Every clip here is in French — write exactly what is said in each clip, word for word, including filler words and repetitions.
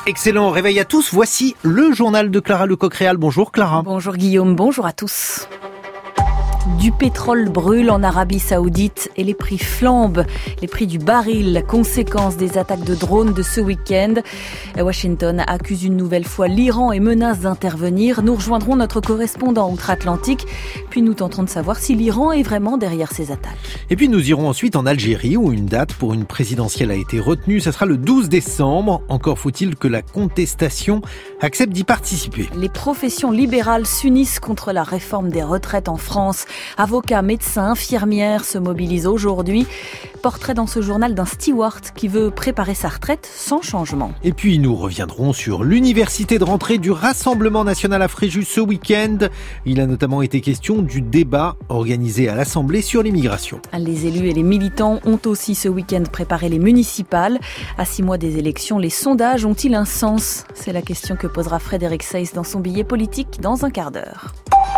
Excellent réveil à tous, voici le journal de Clara Lecoq-Réal. Bonjour Clara. Bonjour Guillaume, bonjour à tous. Du pétrole brûle en Arabie Saoudite et les prix flambent. Les prix du baril, conséquence des attaques de drones de ce week-end. Washington accuse une nouvelle fois l'Iran et menace d'intervenir. Nous rejoindrons notre correspondant outre-Atlantique. Puis nous tenterons de savoir si l'Iran est vraiment derrière ces attaques. Et puis nous irons ensuite en Algérie où une date pour une présidentielle a été retenue. Ça sera le douze décembre. Encore faut-il que la contestation accepte d'y participer. Les professions libérales s'unissent contre la réforme des retraites en France. Avocats, médecins, infirmières se mobilisent aujourd'hui. Portrait dans ce journal d'un steward qui veut préparer sa retraite sans changement. Et puis nous reviendrons sur l'université de rentrée du Rassemblement national à Fréjus ce week-end. Il a notamment été question du débat organisé à l'Assemblée sur l'immigration. Les élus et les militants ont aussi ce week-end préparé les municipales. À six mois des élections, les sondages ont-ils un sens ? C'est la question que posera Frédéric Seyss dans son billet politique dans un quart d'heure.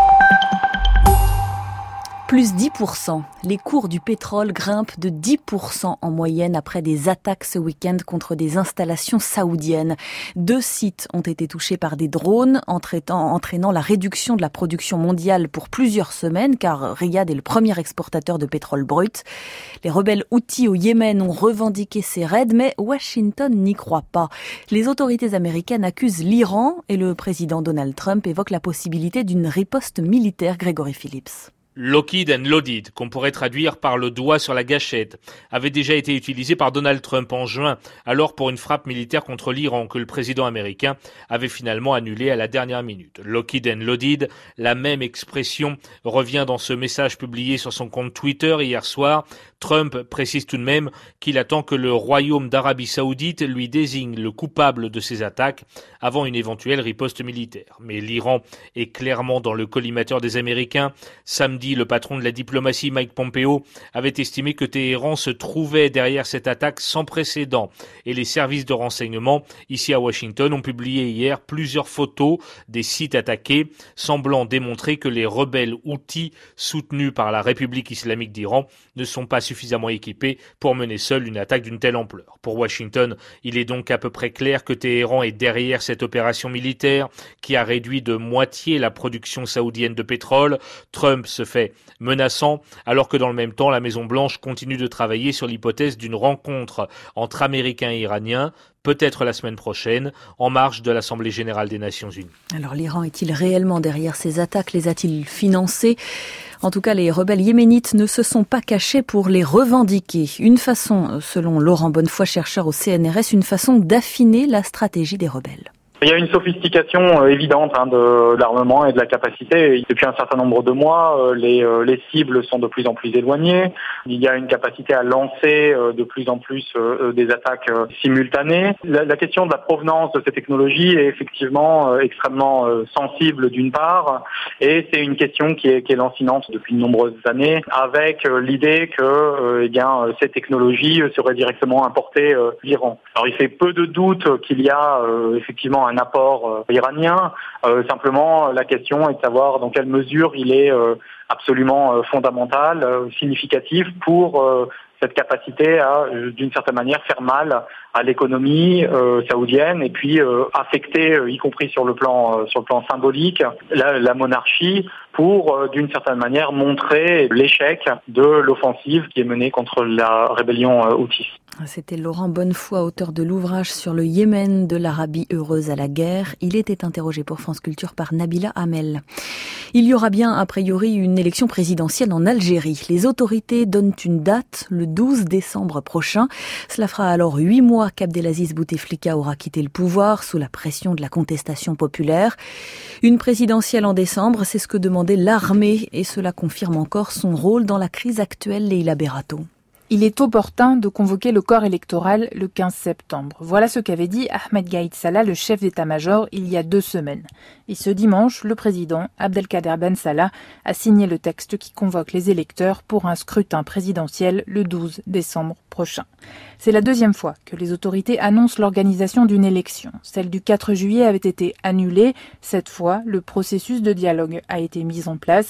Plus dix pour cent. Les cours du pétrole grimpent de dix pour cent en moyenne après des attaques ce week-end contre des installations saoudiennes. Deux sites ont été touchés par des drones, entraînant, entraînant la réduction de la production mondiale pour plusieurs semaines, car Riyad est le premier exportateur de pétrole brut. Les rebelles houthis au Yémen ont revendiqué ces raids, mais Washington n'y croit pas. Les autorités américaines accusent l'Iran et le président Donald Trump évoque la possibilité d'une riposte militaire. Grégory Phillips. Lockheed and Loaded, qu'on pourrait traduire par le doigt sur la gâchette, avait déjà été utilisé par Donald Trump en juin, alors pour une frappe militaire contre l'Iran que le président américain avait finalement annulée à la dernière minute. Lockheed and Loaded, la même expression revient dans ce message publié sur son compte Twitter hier soir. Trump précise tout de même qu'il attend que le royaume d'Arabie Saoudite lui désigne le coupable de ces attaques avant une éventuelle riposte militaire. Mais l'Iran est clairement dans le collimateur des Américains. Samedi, le patron de la diplomatie, Mike Pompeo, avait estimé que Téhéran se trouvait derrière cette attaque sans précédent. Et les services de renseignement, ici à Washington, ont publié hier plusieurs photos des sites attaqués, semblant démontrer que les rebelles houthis, soutenus par la République islamique d'Iran, ne sont pas suffisamment équipés pour mener seuls une attaque d'une telle ampleur. Pour Washington, il est donc à peu près clair que Téhéran est derrière cette opération militaire qui a réduit de moitié la production saoudienne de pétrole. Trump se fait menaçant, alors que dans le même temps, la Maison-Blanche continue de travailler sur l'hypothèse d'une rencontre entre Américains et Iraniens, peut-être la semaine prochaine, en marge de l'Assemblée générale des Nations unies. Alors l'Iran est-il réellement derrière ces attaques ? Les a-t-il financées ? En tout cas, les rebelles yéménites ne se sont pas cachés pour les revendiquer. Une façon, selon Laurent Bonnefoy, chercheur au C N R S, une façon d'affiner la stratégie des rebelles. Il y a une sophistication euh, évidente hein, de l'armement et de la capacité. Depuis un certain nombre de mois, euh, les, euh, les cibles sont de plus en plus éloignées. Il y a une capacité à lancer euh, de plus en plus euh, des attaques euh, simultanées. La, la question de la provenance de ces technologies est effectivement euh, extrêmement euh, sensible d'une part, et c'est une question qui est, qui est lancinante depuis de nombreuses années, avec euh, l'idée que euh, eh bien, euh, ces technologies seraient directement importées euh, d'Iran. Alors il fait peu de doute qu'il y a euh, effectivement un un apport euh, iranien. Euh, simplement, la question est de savoir dans quelle mesure il est euh, absolument euh, fondamental, euh, significatif pour euh, cette capacité à, euh, d'une certaine manière, faire mal à l'économie euh, saoudienne et puis euh, affecter, euh, y compris sur le plan euh, sur le plan symbolique, la, la monarchie pour, euh, d'une certaine manière, montrer l'échec de l'offensive qui est menée contre la rébellion euh, houthi. C'était Laurent Bonnefoy, auteur de l'ouvrage sur le Yémen, de l'Arabie heureuse à la guerre. Il était interrogé pour France Culture par Nabila Hamel. Il y aura bien, a priori, une élection présidentielle en Algérie. Les autorités donnent une date, le douze décembre prochain. Cela fera alors huit mois qu'Abdelaziz Bouteflika aura quitté le pouvoir sous la pression de la contestation populaire. Une présidentielle en décembre, c'est ce que demandait l'armée et cela confirme encore son rôle dans la crise actuelle, Leïla Berato. Il est opportun de convoquer le corps électoral le quinze septembre. Voilà ce qu'avait dit Ahmed Gaïd Salah, le chef d'état-major, il y a deux semaines. Et ce dimanche, le président, Abdelkader Ben Salah, a signé le texte qui convoque les électeurs pour un scrutin présidentiel le douze décembre prochain. C'est la deuxième fois que les autorités annoncent l'organisation d'une élection. Celle du quatre juillet avait été annulée. Cette fois, le processus de dialogue a été mis en place.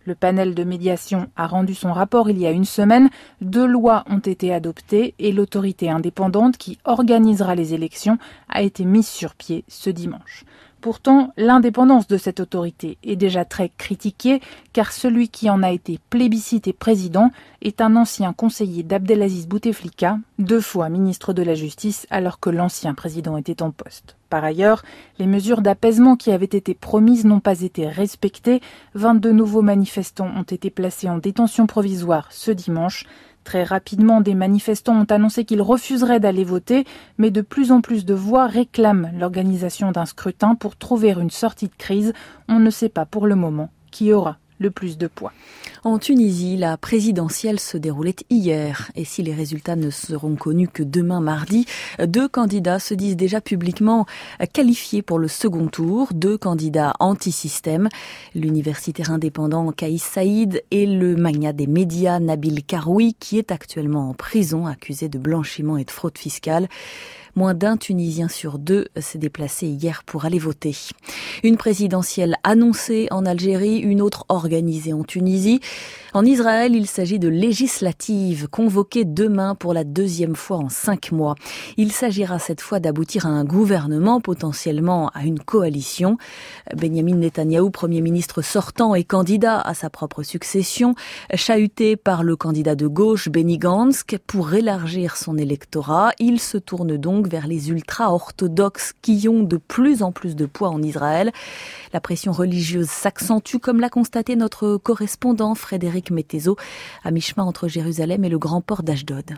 Le panel de médiation a rendu son rapport il y a une semaine. Deux lois ont été adoptées et l'autorité indépendante qui organisera les élections a été mise sur pied ce dimanche. Pourtant, l'indépendance de cette autorité est déjà très critiquée car celui qui en a été plébiscité président est un ancien conseiller d'Abdelaziz Bouteflika, deux fois ministre de la Justice alors que l'ancien président était en poste. Par ailleurs, les mesures d'apaisement qui avaient été promises n'ont pas été respectées. vingt-deux nouveaux manifestants ont été placés en détention provisoire ce dimanche. Très rapidement, des manifestants ont annoncé qu'ils refuseraient d'aller voter, mais de plus en plus de voix réclament l'organisation d'un scrutin pour trouver une sortie de crise. On ne sait pas pour le moment qui aura le plus de poids. En Tunisie, la présidentielle se déroulait hier et si les résultats ne seront connus que demain mardi, deux candidats se disent déjà publiquement qualifiés pour le second tour, deux candidats anti-système, l'universitaire indépendant Kais Saïd et le magnat des médias Nabil Karoui qui est actuellement en prison accusé de blanchiment et de fraude fiscale. Moins d'un Tunisien sur deux s'est déplacé hier pour aller voter. Une présidentielle annoncée en Algérie, une autre organisée en Tunisie. En Israël, il s'agit de législatives convoquées demain pour la deuxième fois en cinq mois. Il s'agira cette fois d'aboutir à un gouvernement, potentiellement à une coalition. Benyamin Netanyahou, Premier ministre sortant et candidat à sa propre succession, chahuté par le candidat de gauche, Benny Gantz, pour élargir son électorat. Il se tourne donc vers les ultra-orthodoxes qui ont de plus en plus de poids en Israël. La pression religieuse s'accentue, comme l'a constaté notre correspondant Frédéric Mettezo, à mi-chemin entre Jérusalem et le grand port d'Ashdod.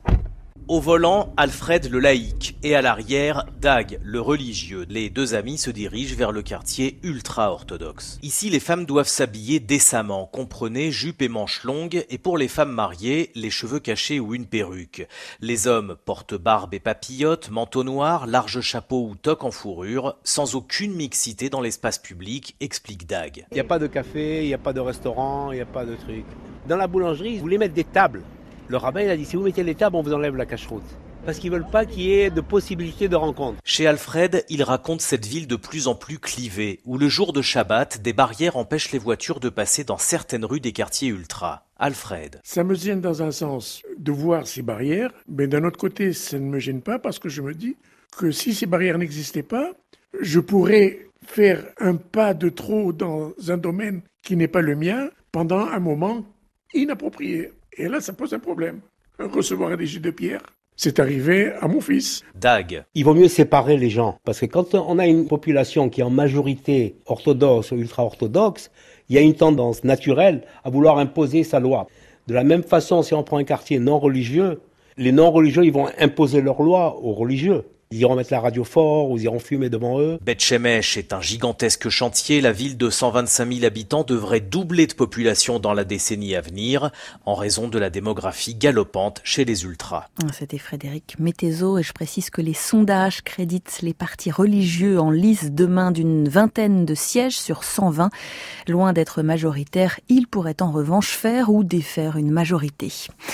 Au volant, Alfred le laïc et à l'arrière, Dag le religieux. Les deux amis se dirigent vers le quartier ultra-orthodoxe. Ici, les femmes doivent s'habiller décemment, comprenez jupe et manches longues, et pour les femmes mariées, les cheveux cachés ou une perruque. Les hommes portent barbe et papillotes, manteau noir, large chapeau ou toque en fourrure, sans aucune mixité dans l'espace public, explique Dag. Il n'y a pas de café, il n'y a pas de restaurant, il n'y a pas de truc. Dans la boulangerie, ils voulaient mettre des tables. Le rabbin il a dit, si vous mettez les tables, on vous enlève la cache-route. Parce qu'ils veulent pas qu'il y ait de possibilités de rencontre. Chez Alfred, il raconte cette ville de plus en plus clivée, où le jour de Shabbat, des barrières empêchent les voitures de passer dans certaines rues des quartiers ultra. Alfred. Ça me gêne dans un sens de voir ces barrières, mais d'un autre côté, ça ne me gêne pas parce que je me dis que si ces barrières n'existaient pas, je pourrais faire un pas de trop dans un domaine qui n'est pas le mien pendant un moment inapproprié. Et là, ça pose un problème. Recevoir des jets de pierre, c'est arrivé à mon fils. Dag. Il vaut mieux séparer les gens. Parce que quand on a une population qui est en majorité orthodoxe ou ultra-orthodoxe, il y a une tendance naturelle à vouloir imposer sa loi. De la même façon, si on prend un quartier non religieux, les non religieux, ils vont imposer leur loi aux religieux. Ils iront mettre la radio fort ou ils iront fumer devant eux. Beth Shemesh est un gigantesque chantier. La ville de cent vingt-cinq mille habitants devrait doubler de population dans la décennie à venir en raison de la démographie galopante chez les ultras. C'était Frédéric Mettezo et je précise que les sondages créditent les partis religieux en lice demain d'une vingtaine de sièges sur cent vingt. Loin d'être majoritaire, ils pourraient en revanche faire ou défaire une majorité.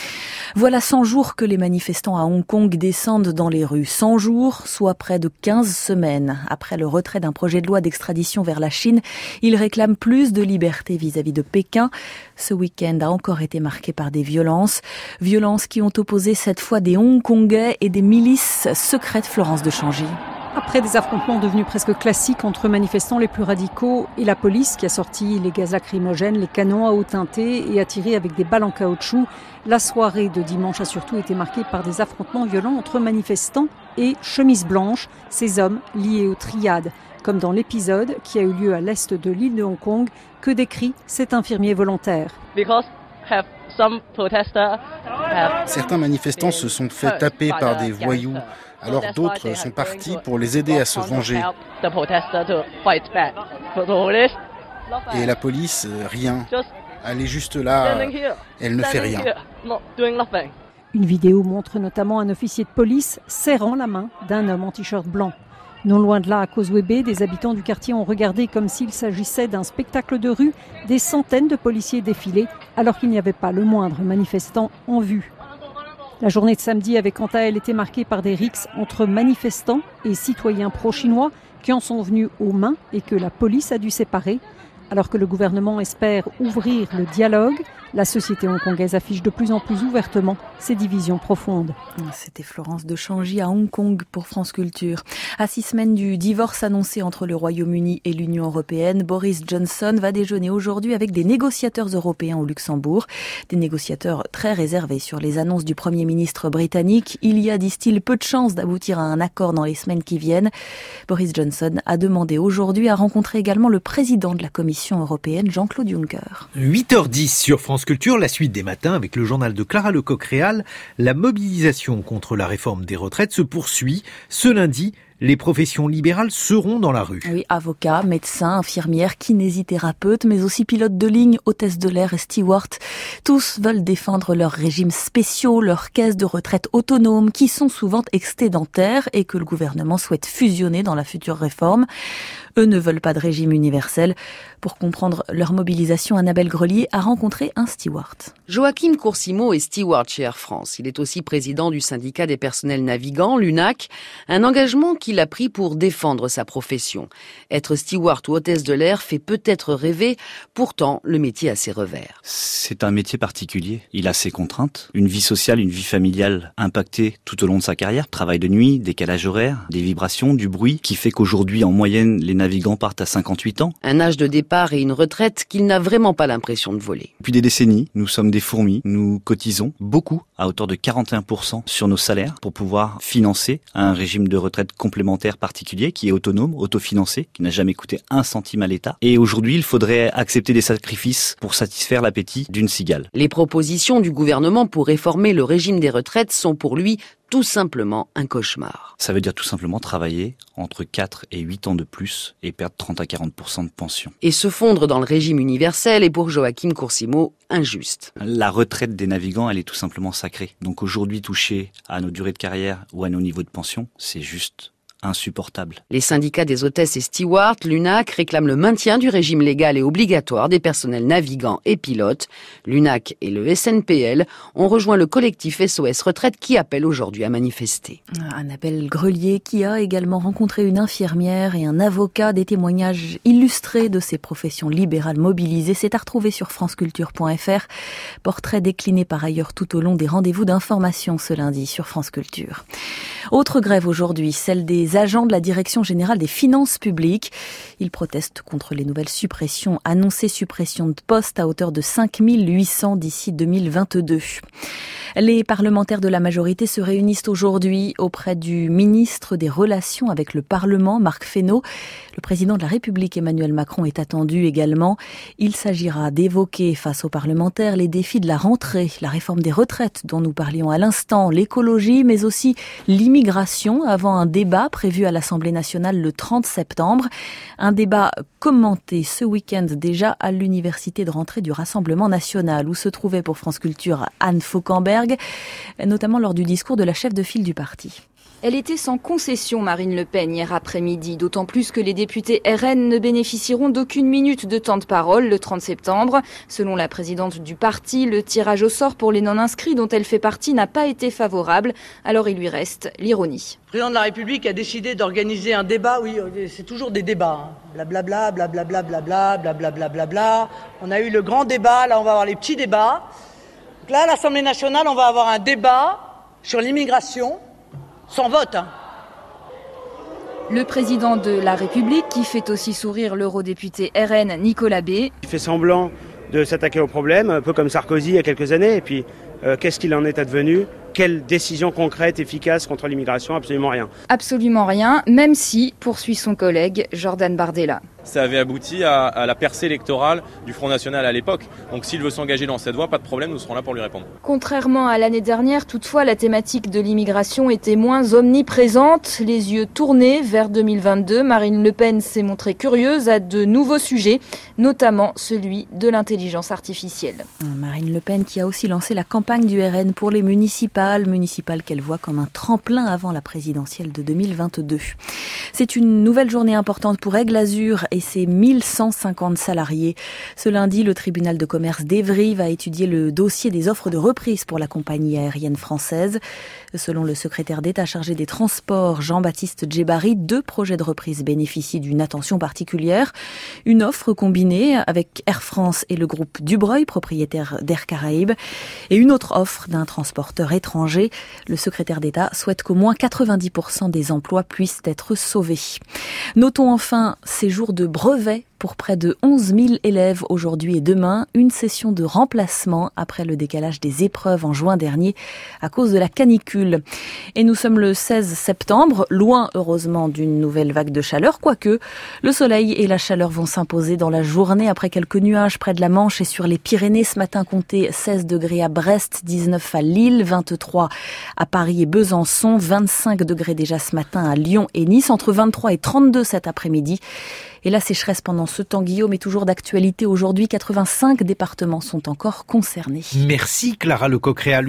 Voilà cent jours que les manifestants à Hong Kong descendent dans les rues. cent jours, soit près de quinze semaines. Après le retrait d'un projet de loi d'extradition vers la Chine, ils réclament plus de liberté vis-à-vis de Pékin. Ce week-end a encore été marqué par des violences. Violences qui ont opposé cette fois des Hongkongais et des milices secrètes. Florence de Changy. Après des affrontements devenus presque classiques entre manifestants les plus radicaux et la police qui a sorti les gaz lacrymogènes, les canons à eau teintée et a tiré avec des balles en caoutchouc, la soirée de dimanche a surtout été marquée par des affrontements violents entre manifestants et chemises blanches, ces hommes liés aux triades, comme dans l'épisode qui a eu lieu à l'est de l'île de Hong Kong, que décrit cet infirmier volontaire. Certains manifestants se sont fait taper par des voyous, alors d'autres sont partis pour les aider à se venger. Et la police, rien. Elle est juste là, elle ne fait rien. Une vidéo montre notamment un officier de police serrant la main d'un homme en t-shirt blanc. Non loin de là, à Causeway Bay, des habitants du quartier ont regardé comme s'il s'agissait d'un spectacle de rue, des centaines de policiers défilaient, alors qu'il n'y avait pas le moindre manifestant en vue. La journée de samedi avait quant à elle été marquée par des rixes entre manifestants et citoyens pro-chinois qui en sont venus aux mains et que la police a dû séparer. Alors que le gouvernement espère ouvrir le dialogue, la société hongkongaise affiche de plus en plus ouvertement ses divisions profondes. C'était Florence de Changy à Hong Kong pour France Culture. À six semaines du divorce annoncé entre le Royaume-Uni et l'Union européenne, Boris Johnson va déjeuner aujourd'hui avec des négociateurs européens au Luxembourg. Des négociateurs très réservés sur les annonces du Premier ministre britannique. Il y a, disent-ils, peu de chances d'aboutir à un accord dans les semaines qui viennent. Boris Johnson a demandé aujourd'hui à rencontrer également le président de la Commission européenne, Jean-Claude Juncker. huit heures dix sur France Culture, la suite des matins avec le journal de Clara Lecoq-Réal. La mobilisation contre la réforme des retraites se poursuit. Ce lundi, les professions libérales seront dans la rue. Oui, avocats, médecins, infirmières, kinésithérapeutes, mais aussi pilotes de ligne, hôtesses de l'air et stewards. Tous veulent défendre leurs régimes spéciaux, leurs caisses de retraite autonomes, qui sont souvent excédentaires et que le gouvernement souhaite fusionner dans la future réforme. Eux ne veulent pas de régime universel. Pour comprendre leur mobilisation, Annabelle Grelier a rencontré un steward. Joachim Coursimo est steward chez Air France. Il est aussi président du syndicat des personnels navigants, l'U N A C, un engagement qu'il a pris pour défendre sa profession. Être steward ou hôtesse de l'air fait peut-être rêver, pourtant le métier a ses revers. C'est un métier particulier. Il a ses contraintes, une vie sociale, une vie familiale impactée tout au long de sa carrière. Travail de nuit, décalage horaire, des vibrations, du bruit, qui fait qu'aujourd'hui, en moyenne, les navigants partent à cinquante-huit ans. Un âge de départ et une retraite qu'il n'a vraiment pas l'impression de voler. Depuis des décennies, nous sommes des fourmis. Nous cotisons beaucoup, à hauteur de quarante et un pour cent sur nos salaires, pour pouvoir financer un régime de retraite complémentaire particulier, qui est autonome, autofinancé, qui n'a jamais coûté un centime à l'État. Et aujourd'hui, il faudrait accepter des sacrifices pour satisfaire l'appétit d'une cigale. Les propositions du gouvernement pour réformer le régime des retraites sont pour lui tout simplement un cauchemar. Ça veut dire tout simplement travailler entre quatre et huit ans de plus et perdre trente à quarante pour cent de pension. Et se fondre dans le régime universel est pour Joachim Coursimo injuste. La retraite des navigants, elle est tout simplement sacrée. Donc aujourd'hui, toucher à nos durées de carrière ou à nos niveaux de pension, c'est juste insupportable. Les syndicats des hôtesses et stewards, l'U N A C, réclament le maintien du régime légal et obligatoire des personnels navigants et pilotes. L'U N A C et le S N P L ont rejoint le collectif S O S Retraite qui appelle aujourd'hui à manifester. Annabelle Grelier qui a également rencontré une infirmière et un avocat, des témoignages illustrés de ces professions libérales mobilisées. C'est à retrouver sur franceculture point f r. Portrait décliné par ailleurs tout au long des rendez-vous d'information ce lundi sur France Culture. Autre grève aujourd'hui, celle des agents de la Direction générale des finances publiques. Ils protestent contre les nouvelles suppressions, annoncées suppressions de postes à hauteur de cinq mille huit cents d'ici deux mille vingt-deux. Les parlementaires de la majorité se réunissent aujourd'hui auprès du ministre des Relations avec le Parlement, Marc Fesneau. Le président de la République, Emmanuel Macron, est attendu également. Il s'agira d'évoquer face aux parlementaires les défis de la rentrée, la réforme des retraites dont nous parlions à l'instant, l'écologie, mais aussi l'immigration avant un débat prévu à l'Assemblée nationale le trente septembre. Un débat commenté ce week-end déjà à l'université de rentrée du Rassemblement national où se trouvait pour France Culture Anne Fauquemberg, notamment lors du discours de la chef de file du parti. Elle était sans concession, Marine Le Pen, hier après-midi, d'autant plus que les députés R N ne bénéficieront d'aucune minute de temps de parole le trente septembre. Selon la présidente du parti, le tirage au sort pour les non-inscrits dont elle fait partie n'a pas été favorable, alors il lui reste l'ironie. Le président de la République a décidé d'organiser un débat, oui, c'est toujours des débats, hein. Blablabla, blablabla, blablabla, blablabla, blablabla. On a eu le grand débat, là on va avoir les petits débats. Donc là, à l'Assemblée nationale, on va avoir un débat sur l'immigration. Sans vote, hein. Le président de la République, qui fait aussi sourire l'eurodéputé R N Nicolas B. Il fait semblant de s'attaquer au problème, un peu comme Sarkozy il y a quelques années. Et puis, euh, qu'est-ce qu'il en est advenu ? Quelle décision concrète, efficace contre l'immigration ? Absolument rien. Absolument rien, même si, poursuit son collègue Jordan Bardella. Ça avait abouti à, à la percée électorale du Front National à l'époque. Donc s'il veut s'engager dans cette voie, pas de problème, nous serons là pour lui répondre. Contrairement à l'année dernière, toutefois, la thématique de l'immigration était moins omniprésente. Les yeux tournés vers deux mille vingt-deux, Marine Le Pen s'est montrée curieuse à de nouveaux sujets, notamment celui de l'intelligence artificielle. Marine Le Pen qui a aussi lancé la campagne du R N pour les municipales, municipales qu'elle voit comme un tremplin avant la présidentielle de deux mille vingt-deux. C'est une nouvelle journée importante pour Aigle Azur et ses mille cent cinquante salariés. Ce lundi, le tribunal de commerce d'Évry va étudier le dossier des offres de reprise pour la compagnie aérienne française. Selon le secrétaire d'État chargé des Transports, Jean-Baptiste Djebari, deux projets de reprise bénéficient d'une attention particulière. Une offre combinée avec Air France et le groupe Dubreuil, propriétaire d'Air Caraïbes, et une autre offre d'un transporteur étranger. Le secrétaire d'État souhaite qu'au moins quatre-vingt-dix pour cent des emplois puissent être sauvés. Notons enfin ces jours de brevets pour près de onze mille élèves aujourd'hui et demain. Une session de remplacement après le décalage des épreuves en juin dernier à cause de la canicule. Et nous sommes le seize septembre, loin heureusement d'une nouvelle vague de chaleur, quoique le soleil et la chaleur vont s'imposer dans la journée après quelques nuages près de la Manche et sur les Pyrénées. Ce matin, comptez seize degrés à Brest, dix-neuf à Lille, vingt-trois à Paris et Besançon, vingt-cinq degrés déjà ce matin à Lyon et Nice, entre vingt-trois et trente-deux cet après-midi. Et la sécheresse pendant ce temps, Guillaume, est toujours d'actualité aujourd'hui. quatre-vingt-cinq départements sont encore concernés. Merci Clara Lecoq-Réal.